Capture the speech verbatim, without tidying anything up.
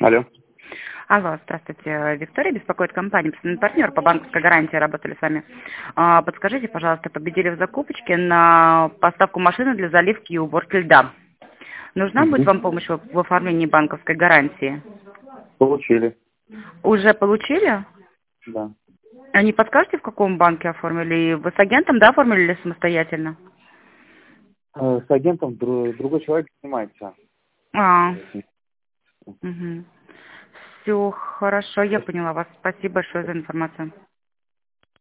Алло. Алло, здравствуйте. Виктория беспокоит компания, постоянный партнер по банковской гарантии, работали с вами. А, Подскажите, пожалуйста, победили в закупочке на поставку машины для заливки и уборки льда. Нужна будет Угу. вам помощь в в оформлении банковской гарантии? Получили. Уже получили? Да. А не подскажете, в каком банке оформили? Вы с агентом, да, оформили или самостоятельно? Э, С агентом дру- другой человек занимается. А, угу. Все хорошо, я поняла вас. Спасибо большое за информацию.